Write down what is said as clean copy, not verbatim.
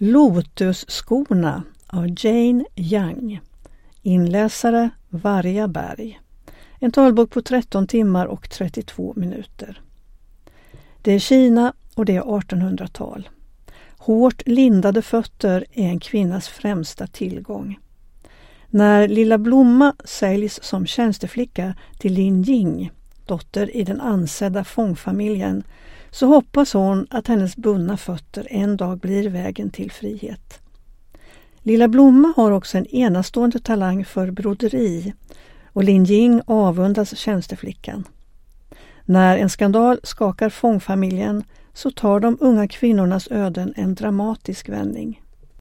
Lotusskorna av Jane Young. Inläsare Varja Berg. En talbok på 13 timmar och 32 minuter. Det är Kina och det är 1800-tal. Hårt lindade fötter är en kvinnas främsta tillgång. När Lilla Blomma säljs som tjänsteflicka till Lin Ying, dotter i den ansedda fångfamiljen, så hoppas hon att hennes bundna fötter en dag blir vägen till frihet. Lilla Blomma har också en enastående talang för broderi och Lin Ying avundas tjänsteflickan. När en skandal skakar fångfamiljen så tar de unga kvinnornas öden en dramatisk vändning.